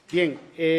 Bien,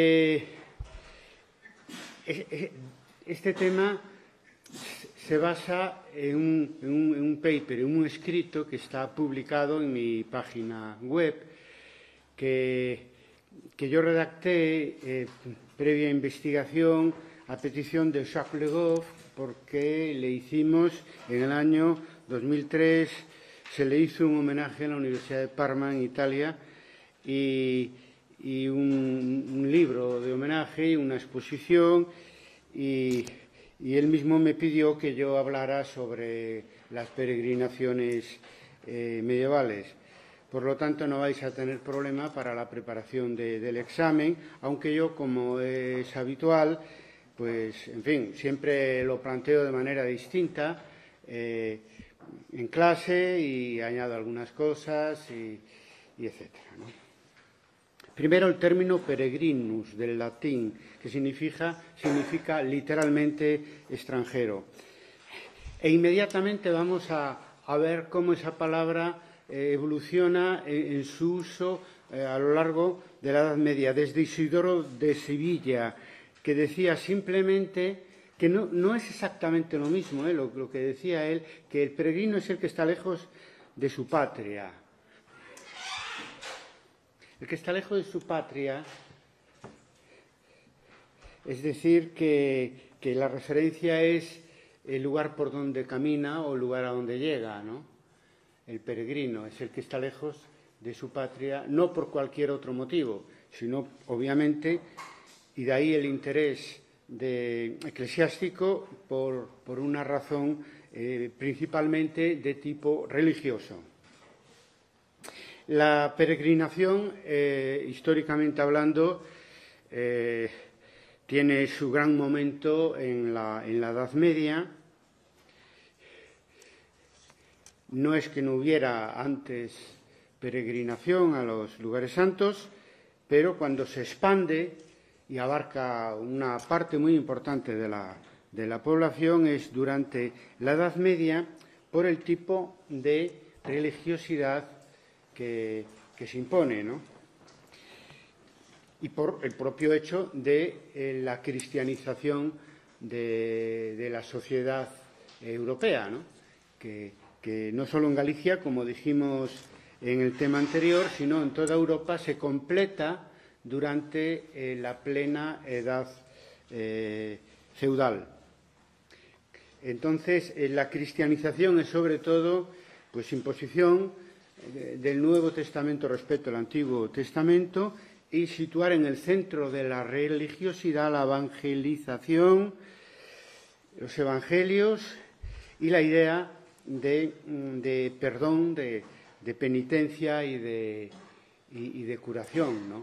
este tema se basa en un paper, en un escrito que está publicado en mi página web, que yo redacté previa investigación a petición de Jacques Le Goff, porque le hicimos en el año 2003, se le hizo un homenaje en la Universidad de Parma, en Italia, y un libro de homenaje y una exposición, y él mismo me pidió que yo hablara sobre las peregrinaciones medievales. Por lo tanto, no vais a tener problema para la preparación del examen, aunque yo, como es habitual, pues, en fin, siempre lo planteo de manera distinta en clase y añado algunas cosas y etcétera, ¿no? Primero, el término peregrinus, del latín, que significa literalmente extranjero. E inmediatamente vamos a ver cómo esa palabra evoluciona en su uso a lo largo de la Edad Media, desde Isidoro de Sevilla, que decía simplemente que no es exactamente lo mismo, lo que decía él, que el peregrino es el que está lejos de su patria. El que está lejos de su patria, es decir, que la referencia es el lugar por donde camina o el lugar a donde llega, ¿no? El peregrino es el que está lejos de su patria, no por cualquier otro motivo, sino, obviamente, y de ahí el interés eclesiástico por una razón principalmente de tipo religioso. La peregrinación, históricamente hablando, tiene su gran momento en la Edad Media. No es que no hubiera antes peregrinación a los lugares santos, pero cuando se expande y abarca una parte muy importante de la población es durante la Edad Media por el tipo de religiosidad que se impone, ¿no? Y por el propio hecho de la cristianización de la sociedad europea, ¿no? Que no solo en Galicia, como dijimos en el tema anterior, sino en toda Europa se completa durante la plena edad feudal. Entonces, la cristianización es sobre todo pues imposición del Nuevo Testamento respecto al Antiguo Testamento y situar en el centro de la religiosidad la evangelización, los evangelios y la idea de perdón, de penitencia y de curación, ¿no?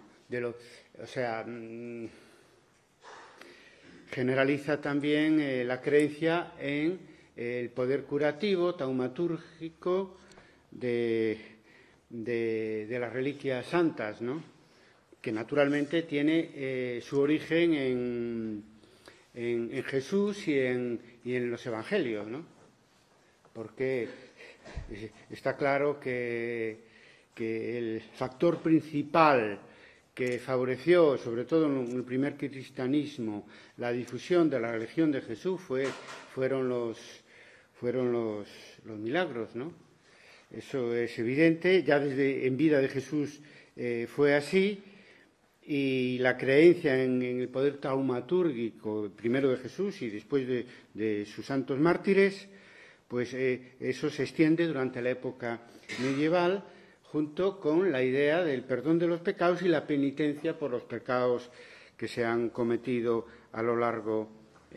Generaliza también la creencia en el poder curativo, taumatúrgico de las reliquias santas, ¿no? Que naturalmente tiene su origen en Jesús y en los evangelios, ¿no? Porque está claro que el factor principal que favoreció, sobre todo en el primer cristianismo, la difusión de la religión de Jesús fueron los milagros, ¿no? Eso es evidente, ya desde en vida de Jesús fue así, y la creencia en el poder taumatúrgico, primero de Jesús y después de sus santos mártires, pues eso se extiende durante la época medieval, junto con la idea del perdón de los pecados y la penitencia por los pecados que se han cometido a lo largo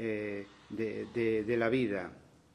de la vida.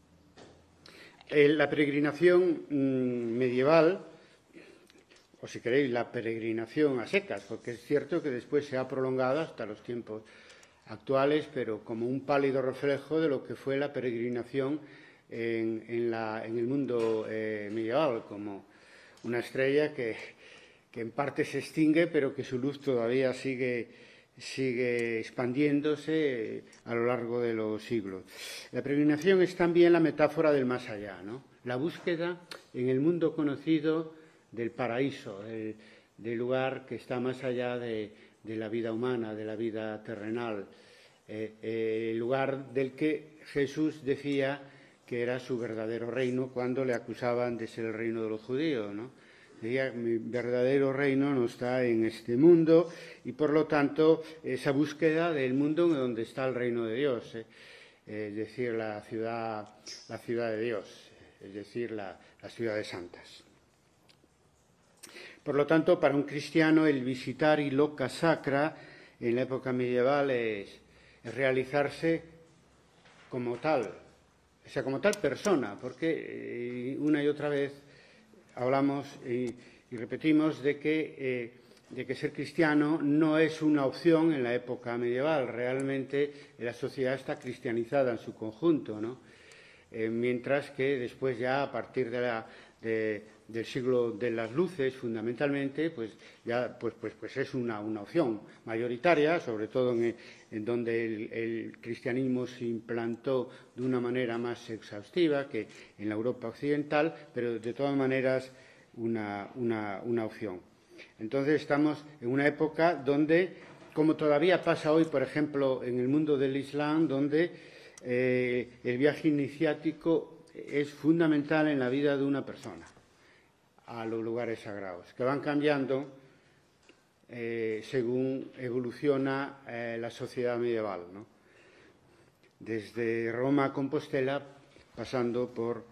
La peregrinación medieval, o si queréis, la peregrinación a secas, porque es cierto que después se ha prolongado hasta los tiempos actuales, pero como un pálido reflejo de lo que fue la peregrinación en el mundo medieval, como una estrella que en parte se extingue, pero que su luz todavía sigue expandiéndose a lo largo de los siglos. La peregrinación es también la metáfora del más allá, ¿no? La búsqueda en el mundo conocido del paraíso, lugar que está más allá de la vida humana, de la vida terrenal, el lugar del que Jesús decía que era su verdadero reino cuando le acusaban de ser el reino de los judíos, ¿no? Decía, mi verdadero reino no está en este mundo, y por lo tanto esa búsqueda del mundo donde está el reino de Dios, es decir, la ciudad de Dios, es decir, las ciudades santas. Por lo tanto, para un cristiano el visitar il loca sacra en la época medieval es realizarse como tal, o sea, como tal persona, porque una y otra vez hablamos y repetimos de que ser cristiano no es una opción en la época medieval. Realmente la sociedad está cristianizada en su conjunto, ¿no? Mientras que después ya a partir del siglo de las luces, fundamentalmente, pues ya pues es una opción mayoritaria, sobre todo en donde el cristianismo se implantó de una manera más exhaustiva que en la Europa occidental, pero de todas maneras una opción. Entonces estamos en una época donde, como todavía pasa hoy, por ejemplo, en el mundo del Islam, donde el viaje iniciático es fundamental en la vida de una persona a los lugares sagrados, que van cambiando según evoluciona la sociedad medieval, ¿no? Desde Roma a Compostela, pasando por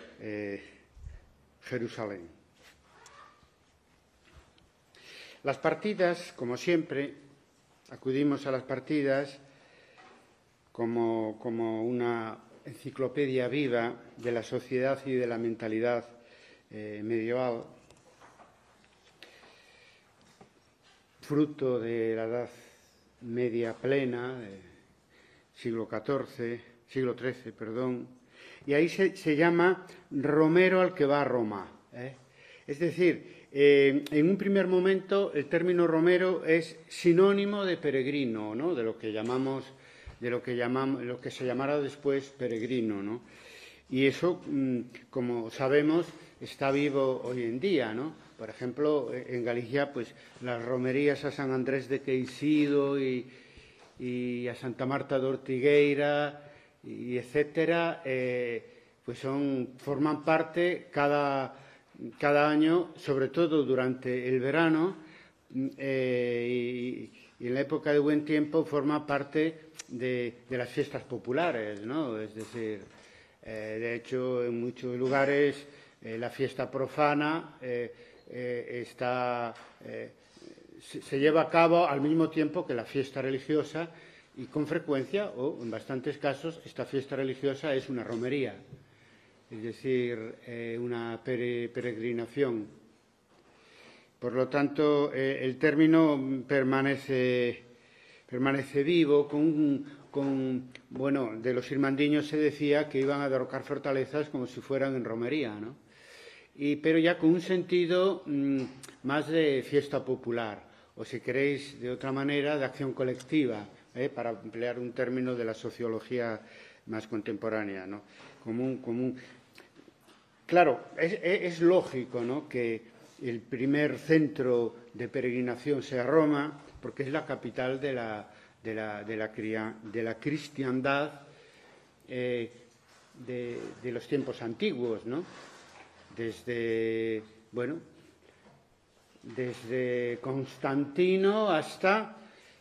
Jerusalén. Las partidas, como siempre, acudimos a las partidas como una enciclopedia viva de la sociedad y de la mentalidad medieval, fruto de la Edad Media plena, siglo XIII, perdón, y ahí se llama Romero al que va a Roma. Es decir, en un primer momento el término romero es sinónimo de peregrino, ¿no? de lo que se llamará después peregrino, ¿no? Y eso, como sabemos, está vivo hoy en día, ¿no? Por ejemplo, en Galicia, pues las romerías a San Andrés de Queixido y a Santa Marta de Ortigueira y etcétera, pues forman parte cada año, sobre todo durante el verano, y en la época de buen tiempo forma parte de las fiestas populares, ¿no? Es decir, de hecho, en muchos lugares la fiesta profana se lleva a cabo al mismo tiempo que la fiesta religiosa, y con frecuencia, o en bastantes casos, esta fiesta religiosa es una romería, es decir, una peregrinación. Por lo tanto, el término permanece vivo. Bueno, de los irmandiños se decía que iban a derrocar fortalezas como si fueran en romería, ¿no? Pero ya con un sentido más de fiesta popular, o si queréis de otra manera, de acción colectiva, para emplear un término de la sociología más contemporánea, ¿no? Claro, es lógico, ¿no?, que el primer centro de peregrinación sea Roma, porque es la capital de la cristiandad de los tiempos antiguos, ¿no? Desde Constantino hasta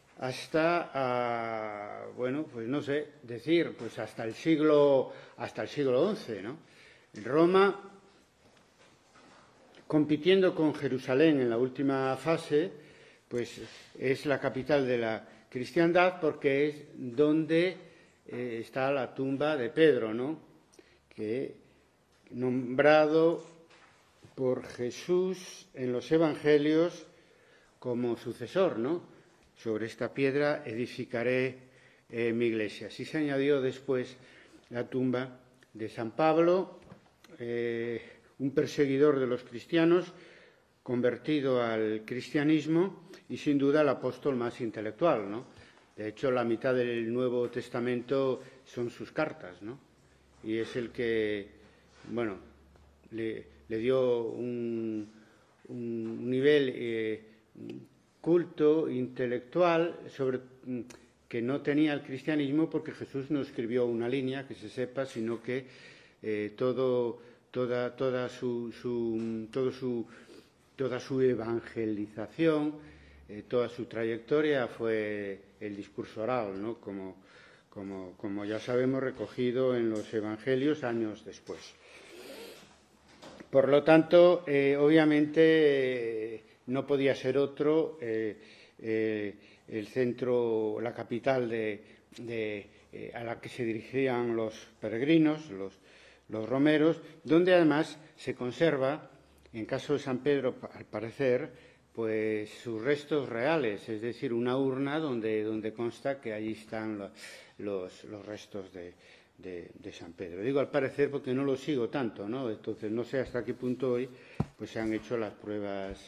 pues no sé decir, pues hasta el siglo XI, ¿no? Roma, compitiendo con Jerusalén en la última fase, pues es la capital de la cristiandad, porque es donde está la tumba de Pedro, ¿no?, que nombrado por Jesús en los Evangelios como sucesor, ¿no? Sobre esta piedra edificaré mi iglesia. Así se añadió después la tumba de San Pablo, un perseguidor de los cristianos, convertido al cristianismo y sin duda el apóstol más intelectual, ¿no? De hecho, la mitad del Nuevo Testamento son sus cartas, ¿no? Y es el que, le dio un un nivel culto, intelectual, que no tenía el cristianismo, porque Jesús no escribió una línea, que se sepa, sino que toda su evangelización, toda su trayectoria fue el discurso oral, ¿no? Como ya sabemos, recogido en los evangelios años después. Por lo tanto, obviamente no podía ser otro el centro, la capital a la que se dirigían los peregrinos, los romeros, donde además se conserva, en caso de San Pedro, al parecer, pues sus restos reales, es decir, una urna donde consta que allí están los restos de San Pedro. Digo al parecer porque no lo sigo tanto, ¿no? Entonces no sé hasta qué punto hoy pues se han hecho las pruebas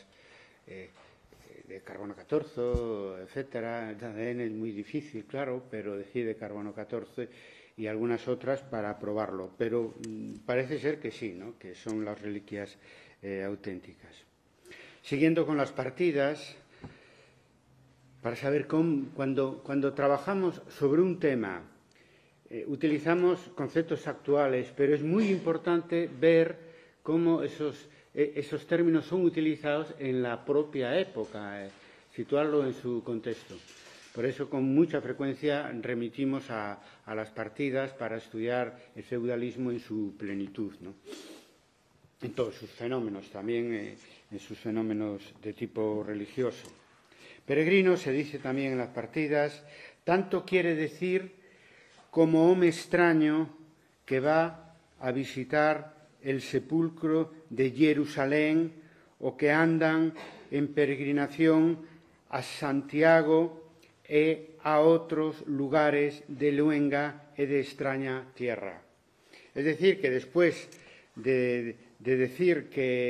de carbono 14, etcétera. El ADN es muy difícil, claro, pero decir de carbono 14 y algunas otras para probarlo. Pero parece ser que sí, ¿no? Que son las reliquias auténticas. Siguiendo con las partidas, para saber cuando trabajamos sobre un tema, utilizamos conceptos actuales, pero es muy importante ver cómo esos términos son utilizados en la propia época, situarlo en su contexto. Por eso, con mucha frecuencia, remitimos a las partidas para estudiar el feudalismo en su plenitud, ¿no? En todos sus fenómenos, también en sus fenómenos de tipo religioso. Peregrino, se dice también en las partidas, tanto quiere decir como hombre extraño que va a visitar el sepulcro de Jerusalén o que andan en peregrinación a Santiago e a otros lugares de luenga e de extraña tierra. Es decir, que después de decir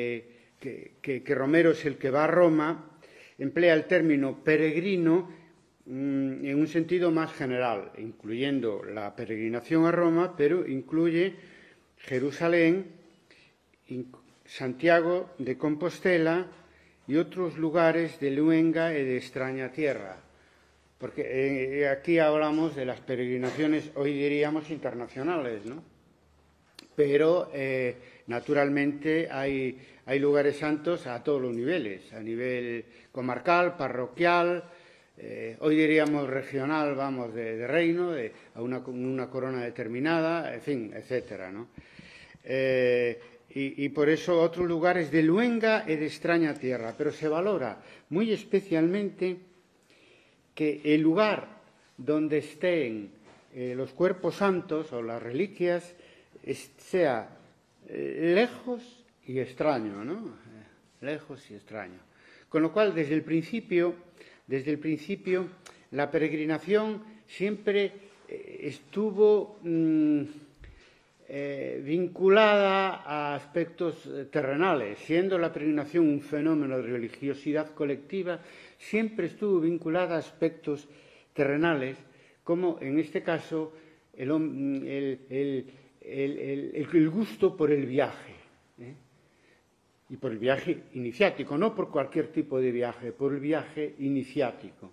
que Romero es el que va a Roma, emplea el término peregrino en un sentido más general, incluyendo la peregrinación a Roma, pero incluye Jerusalén, Santiago de Compostela y otros lugares de luenga y de extraña tierra. Porque aquí hablamos de las peregrinaciones, hoy diríamos internacionales, ¿no? Pero naturalmente hay lugares santos a todos los niveles, a nivel comarcal, parroquial, hoy diríamos regional, vamos, de reino, a una corona determinada, en fin, etcétera, ¿no? Y por eso otros lugares de luenga y de extraña tierra, pero se valora muy especialmente que el lugar donde estén los cuerpos santos o las reliquias sea lejos y extraño, ¿no? Lejos y extraño. Con lo cual, desde el principio, la peregrinación siempre estuvo vinculada a aspectos terrenales, siendo la peregrinación un fenómeno de religiosidad colectiva, siempre estuvo vinculada a aspectos terrenales, como en este caso el gusto por el viaje, y por el viaje iniciático, no por cualquier tipo de viaje, por el viaje iniciático.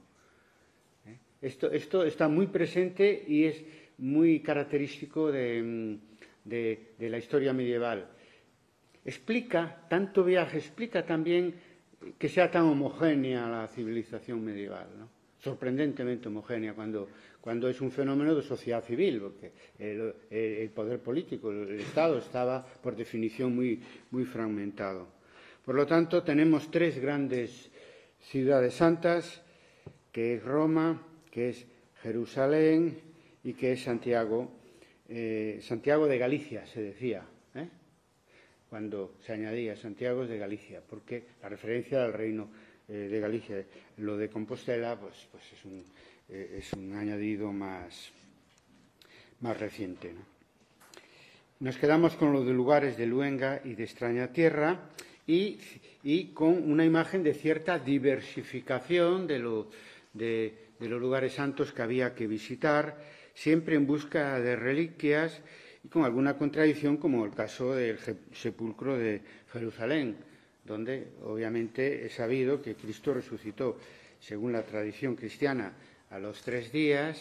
Esto está muy presente y es muy característico de la historia medieval. Tanto viaje explica también que sea tan homogénea la civilización medieval, ¿no? Sorprendentemente homogénea cuando es un fenómeno de sociedad civil, porque el poder político, el Estado, estaba por definición muy fragmentado. Por lo tanto, tenemos tres grandes ciudades santas, que es Roma, que es Jerusalén y que es Santiago, Santiago de Galicia, se decía, cuando se añadía Santiago de Galicia, porque la referencia al reino de Galicia, lo de Compostela, pues es un añadido más reciente, ¿no? Nos quedamos con lo de lugares de luenga y de extraña tierra y con una imagen de cierta diversificación de los lugares santos que había que visitar, siempre en busca de reliquias y con alguna contradicción, como el caso del sepulcro de Jerusalén. donde obviamente es sabido que Cristo resucitó, según la tradición cristiana, a los 3 días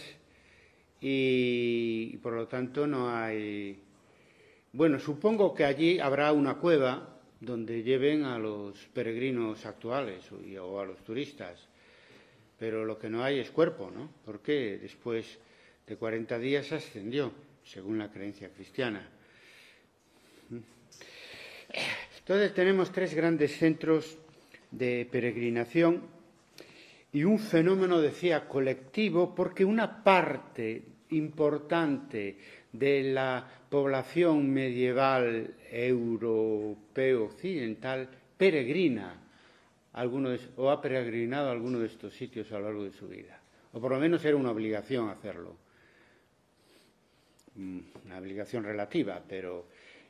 y por lo tanto no hay... Bueno, supongo que allí habrá una cueva donde lleven a los peregrinos actuales o a los turistas, pero lo que no hay es cuerpo, ¿no? Porque después de 40 días ascendió, según la creencia cristiana. Entonces tenemos 3 grandes centros de peregrinación y un fenómeno, decía, colectivo, porque una parte importante de la población medieval europeo occidental peregrina o ha peregrinado a alguno de estos sitios a lo largo de su vida, o por lo menos era una obligación hacerlo, una obligación relativa, pero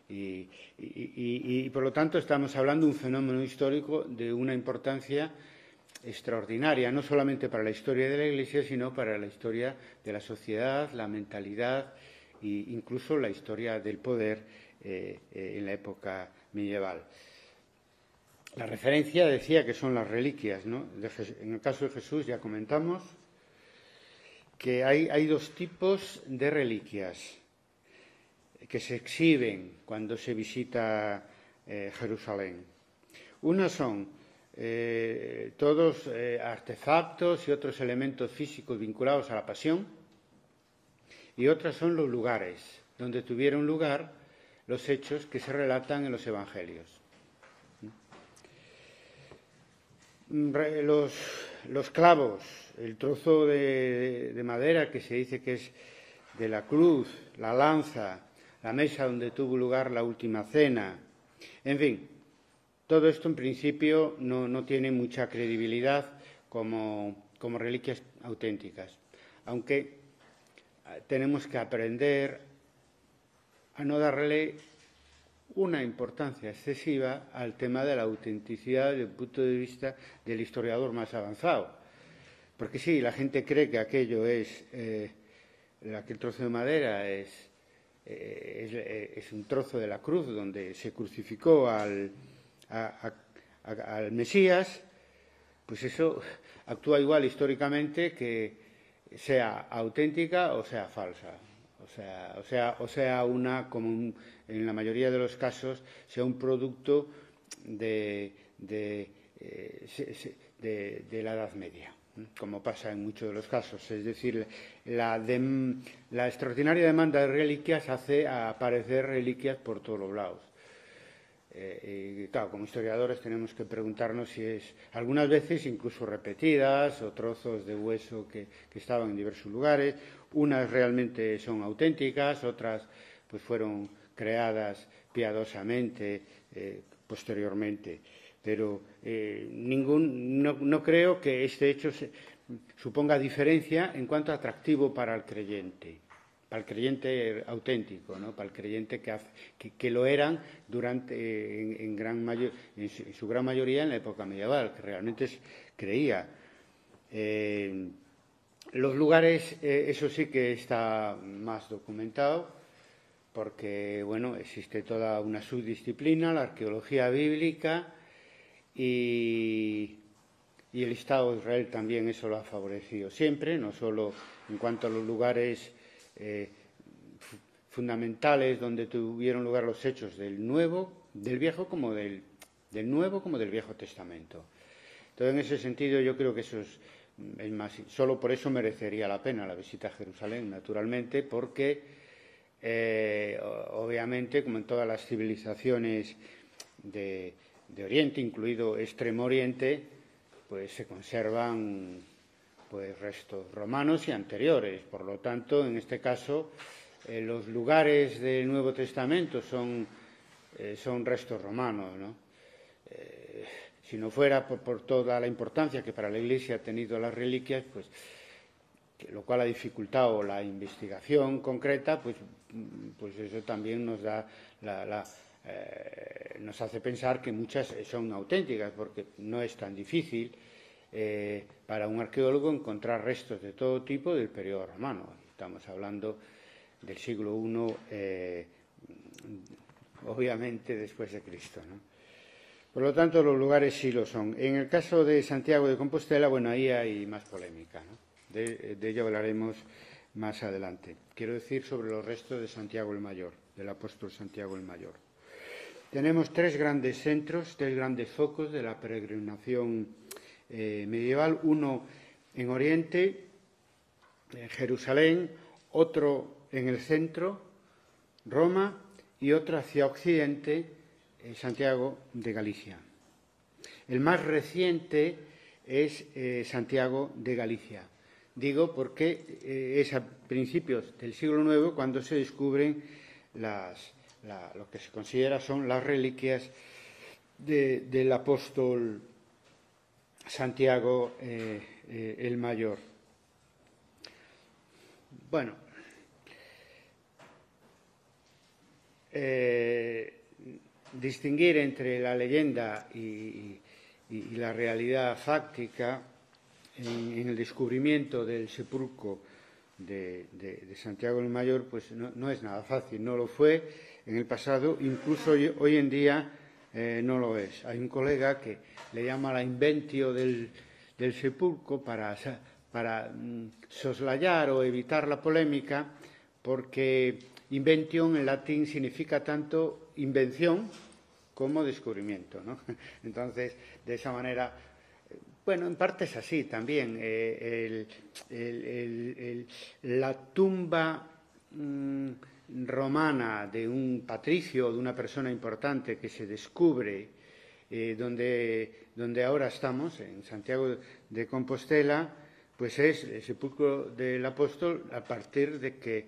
y por lo tanto estamos hablando de un fenómeno histórico de una importancia extraordinaria, no solamente para la historia de la Iglesia, sino para la historia de la sociedad, la mentalidad e incluso la historia del poder en la época medieval. La referencia decía que son las reliquias, ¿no? En el caso de Jesús ya comentamos que hay 2 tipos de reliquias que se exhiben cuando se visita Jerusalén. Unas son todos artefactos y otros elementos físicos vinculados a la pasión, y otras son los lugares donde tuvieron lugar los hechos que se relatan en los evangelios. Los clavos, el trozo de madera que se dice que es de la cruz, la lanza, la mesa donde tuvo lugar la última cena, en fin, todo esto en principio no tiene mucha credibilidad como reliquias auténticas, aunque tenemos que aprender a no darle una importancia excesiva al tema de la autenticidad desde el punto de vista del historiador más avanzado. Porque sí, la gente cree que aquello es, aquel trozo de madera es un trozo de la cruz donde se crucificó al Mesías, pues eso actúa igual históricamente que sea auténtica o sea falsa. O sea una, como en la mayoría de los casos, sea un producto de la Edad Media, como pasa en muchos de los casos. Es decir, la extraordinaria demanda de reliquias hace aparecer reliquias por todos los lados. Y claro, como historiadores tenemos que preguntarnos si es, algunas veces incluso repetidas, o trozos de hueso que estaban en diversos lugares. Unas realmente son auténticas, otras pues fueron creadas piadosamente posteriormente. Pero no creo que este hecho suponga diferencia en cuanto a atractivo para el creyente auténtico, ¿no? Para el creyente que lo eran durante en su gran mayoría en la época medieval, que realmente creía. Los lugares, eso sí que está más documentado, porque bueno, existe toda una subdisciplina, la arqueología bíblica, y el Estado de Israel también eso lo ha favorecido siempre, no solo en cuanto a los lugares fundamentales donde tuvieron lugar los hechos del Viejo como del Nuevo como del Viejo Testamento. Entonces, en ese sentido, yo creo que eso es más, solo por eso merecería la pena la visita a Jerusalén, naturalmente, porque obviamente, como en todas las civilizaciones de Oriente, incluido Extremo Oriente, pues se conservan pues restos romanos y anteriores. Por lo tanto, en este caso, los lugares del Nuevo Testamento son restos romanos, ¿no? Si no fuera por toda la importancia que para la Iglesia ha tenido las reliquias, pues lo cual ha dificultado la investigación concreta, pues eso también nos da nos hace pensar que muchas son auténticas, porque no es tan difícil para un arqueólogo encontrar restos de todo tipo del periodo romano. Estamos hablando del siglo I, obviamente después de Cristo, ¿no? Por lo tanto, los lugares sí lo son. En el caso de Santiago de Compostela, bueno, ahí hay más polémica, ¿no? De ello hablaremos más adelante. Quiero decir sobre los restos de Santiago el Mayor, del apóstol Santiago el Mayor. Tenemos tres grandes centros, tres grandes focos de la peregrinación medieval. Uno en Oriente, en Jerusalén, otro en el centro, Roma, y otro hacia Occidente, Santiago de Galicia. El más reciente es Santiago de Galicia. Digo porque es a principios del siglo IX cuando se descubren lo que se considera son las reliquias del apóstol Santiago el Mayor. Bueno, distinguir entre la leyenda y la realidad fáctica en el descubrimiento del sepulcro de Santiago el Mayor, pues no es nada fácil, no lo fue en el pasado, incluso hoy en día no lo es. Hay un colega que le llama la inventio del sepulcro para soslayar o evitar la polémica, porque invention en latín significa tanto invención como descubrimiento, ¿no? Entonces, de esa manera, bueno, en parte es así también. La tumba romana de un patricio o de una persona importante que se descubre donde ahora estamos, en Santiago de Compostela, pues es el sepulcro del apóstol a partir de que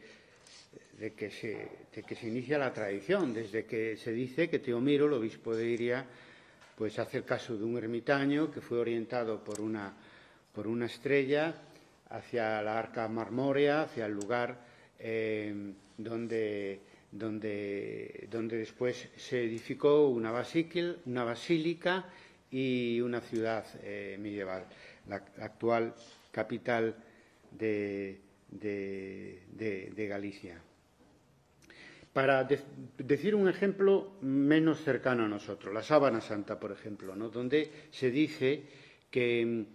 se inicia la tradición, desde que se dice que Teomiro, el obispo de Iria, pues hace el caso de un ermitaño que fue orientado por una estrella hacia la arca marmórea, hacia el lugar donde después se edificó una basílica y una ciudad medieval, la actual capital de Galicia. Para decir un ejemplo menos cercano a nosotros, la sábana santa, por ejemplo, ¿no? Donde se dice que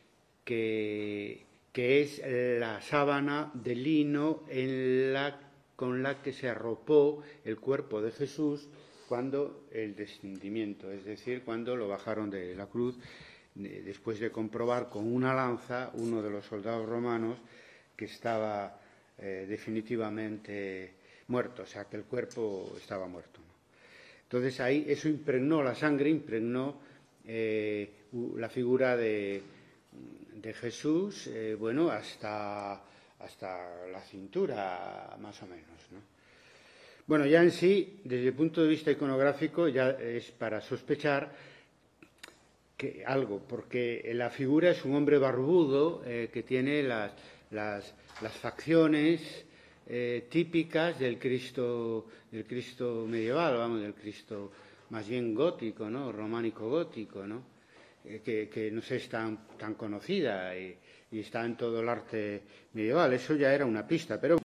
es la sábana de lino con la que se arropó el cuerpo de Jesús cuando el descendimiento, es decir, cuando lo bajaron de la cruz, después de comprobar con una lanza uno de los soldados romanos que estaba definitivamente muerto, o sea, que el cuerpo estaba muerto, ¿no? Entonces ahí eso impregnó, la sangre impregnó la figura de Jesús, bueno, hasta la cintura, más o menos, ¿no? Bueno, ya en sí, desde el punto de vista iconográfico, ya es para sospechar que algo, porque la figura es un hombre barbudo que tiene las facciones típicas del Cristo medieval, vamos, del Cristo más bien gótico, ¿no? Románico gótico, ¿no? Que no sé, es tan conocida y está en todo el arte medieval. Eso ya era una pista, pero